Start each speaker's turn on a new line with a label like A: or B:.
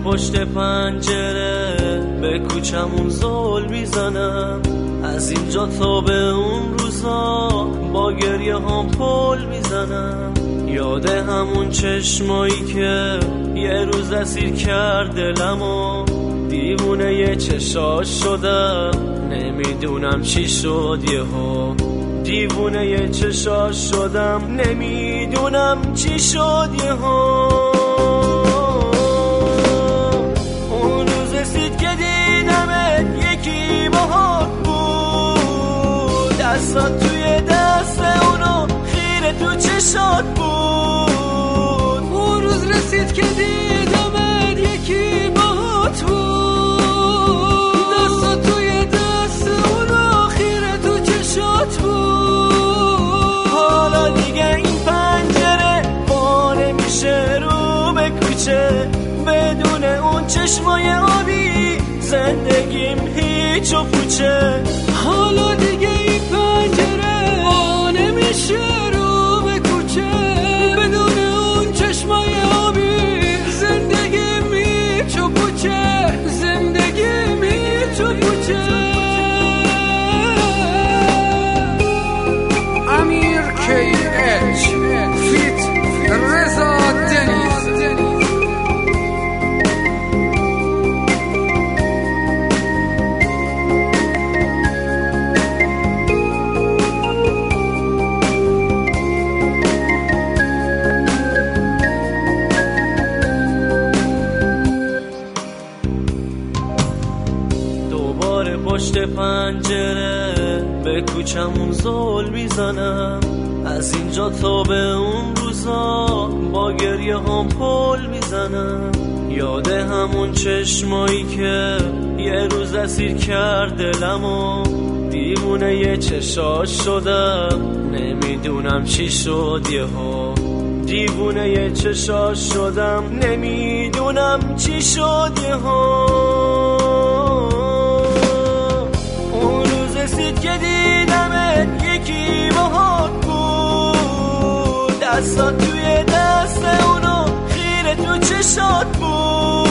A: پشت پنجره به کوچمون زل میزنم، از اینجا تا به اون روزا با گریه هم پل میزنم. یاد همون چشمایی که یه روز اسیر کرد دلمو، دیوونه یه چشاش شدم نمیدونم چی شد یهو. دیوونه یه چشاش شدم نمیدونم چی شد یهو. اون روز رسید که دیدمت یکی باهات بود، دستات توی دست اونو خیره تو چشات بود.
B: اون روز رسید که دیدمت یکی باهات بود، دستات توی دست اونو خیره تو چشات بود.
A: حالا دیگه این پنجره با نمیشه رو به کوچه، بدون اون چشمای آبی زندگیم هیچ و پوچه.
B: حالا دیگه این پنجره با نمیشه رو به کوچه، بدون اون چشمای آبی زندگیم هیچ و پوچه، زندگیم هیچ و پوچه.
C: امیر KH فیت رضا دنیز.
A: دوباره پشت پنجره به کوچمون زل میزنم، از اینجا تا به اون روزا با گریه هم پل میزنم. یاد همون چشمایی که یه روز اسیر کرد دلمو، دیوونه یه چشاش شدم نمیدونم چی شد یهو. دیوونه یه چشاش شدم نمیدونم چی شد یهو. اون روز رسید که دیدمت یکی باهات بود، دستات توی دست اونو خیره تو چشات بود.